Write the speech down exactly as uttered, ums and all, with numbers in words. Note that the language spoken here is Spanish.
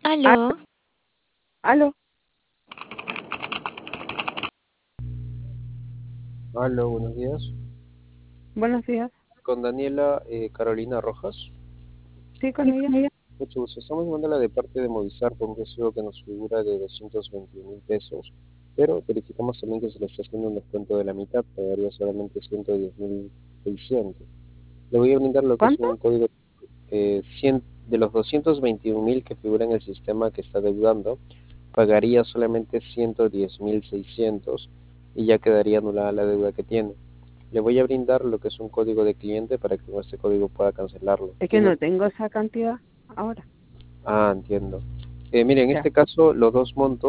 Ah, Aló, aló, Hola, buenos días. buenos días. Con Daniela eh, Carolina Rojas. Sí, con Sí, ella. con ella. Mucho gusto. Estamos mandándola de parte de Movistar por un recibo que nos figura de doscientos veintiún mil pesos, pero verificamos también que se le está haciendo un descuento de la mitad, pagaría solamente ciento diez mil seiscientos. Le voy a brindar lo que es ¿Cuánto? un código eh, cien, de los doscientos veintiún mil que figura en el sistema que está deudando, pagaría solamente ciento diez mil seiscientos y ya quedaría anulada la deuda que tiene. Le voy a brindar lo que es un código de cliente para que con este código pueda cancelarlo. Es que ¿Tiene? no tengo esa cantidad ahora. Ah, entiendo. Eh, mire, en Ya. este caso los dos montos